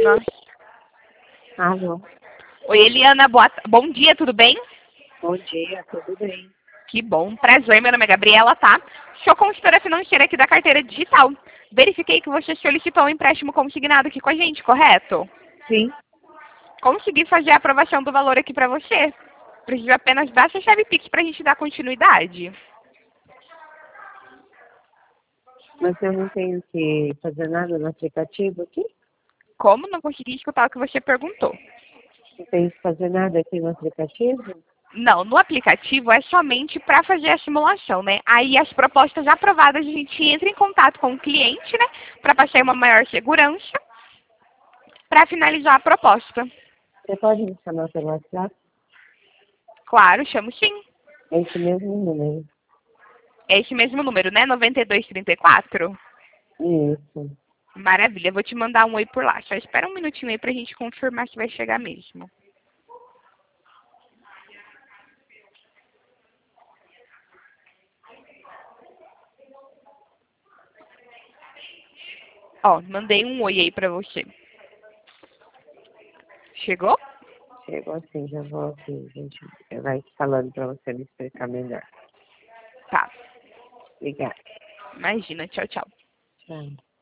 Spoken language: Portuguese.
Nossa. Alô, Oi, Eliana, bom dia, tudo bem? bom dia, tudo bem? Que bom, prazer, meu nome é Gabriela, tá? Sou consultora financeira aqui da carteira digital. Verifiquei que você solicitou um empréstimo consignado aqui com a gente, correto? Sim, Consegui fazer a aprovação do valor aqui pra você. Preciso apenas dar sua chave Pix pra gente dar continuidade. mas eu não tenho que fazer nada no aplicativo aqui? Como? Não consegui escutar o que você perguntou. Não tenho que fazer nada aqui no aplicativo? Não, no aplicativo é somente para fazer a simulação, né? Aí as propostas aprovadas a gente entra em contato com o cliente, né? Para passar uma maior segurança, para finalizar a proposta. Você pode me chamar pelo WhatsApp? Claro, chamo sim. É esse mesmo número. É esse mesmo número, né? 9234? Isso. Maravilha, eu vou te mandar um oi por lá. Só espera um minutinho aí pra gente confirmar se vai chegar mesmo. Ó, mandei um oi aí pra você. Chegou? Chegou assim, já vou aqui, gente. Vai falando para você me explicar melhor. Tá. Obrigada. Imagina, tchau, tchau. Tchau.